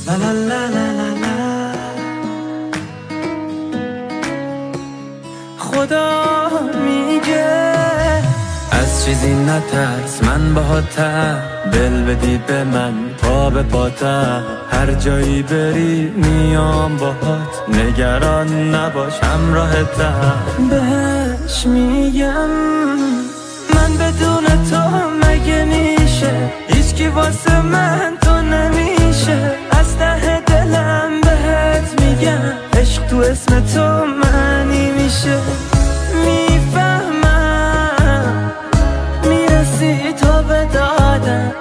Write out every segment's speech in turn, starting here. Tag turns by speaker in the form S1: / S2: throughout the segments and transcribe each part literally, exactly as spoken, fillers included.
S1: لا لا لا لا لا. خدا میگه از چیزی نترس، من باهاتم، دل بدی به من پا به پاتم، هر جایی بری میام باهات، نگران نباش همراهتم. بهش میگم من بدون تو مگه میشه، هیچکی واسه من تو نمیشه، از ته دلم بهت میگم عشق تو اسم تو معنی میشه. میفهمم میرسی تو به دادم،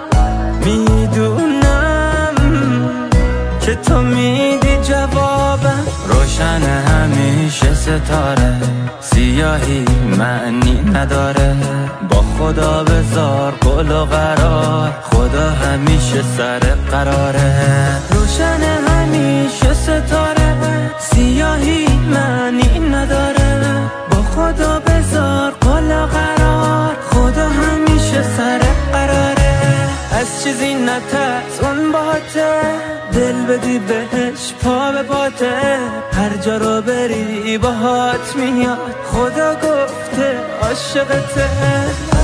S1: میدونم که تو میدی جوابم. روشن همیشه ستاره، سیاهی معنی نداره، با خدا بذار قول و قرار، خدا همیشه سر قراره. روشن همیشه ستاره، سیاهی معنی نداره، با خدا بذار قول و قرار، خدا همیشه سر قراره. از چیزی نترس، اون باته، دل بدی بهش پا به پاته، هر جا رو بری باهات میاد، خدا گفته عاشقته.